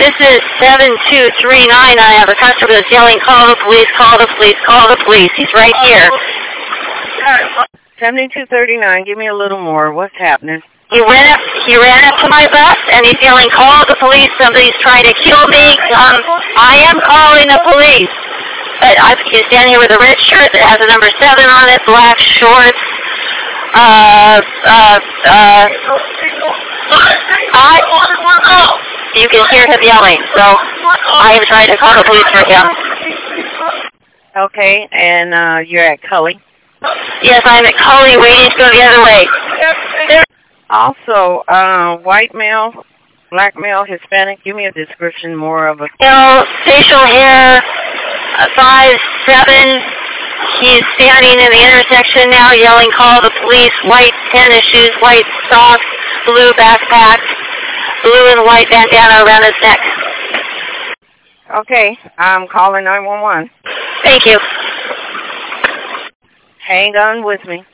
This is 7239. I have a customer that's yelling, call the police, call the police, call the police. He's right here. 7239, give me a little more. What's happening? He ran up to my bus, and he's yelling, call the police, somebody's trying to kill me. I am calling the police. He's standing here with a red shirt that has a number 7 on it, black shorts. You can hear him yelling, so I am trying to call the police for him. Okay, and you're at Cully? Yes, I'm at Cully, waiting to go the other way. Also, white male, black male, Hispanic, give me a description more of a... Facial hair, 5'7". He's standing in the intersection now yelling, call the police, white tennis shoes, white socks, blue backpack, blue and white bandana around his neck. Okay, I'm calling 911. Thank you. Hang on with me.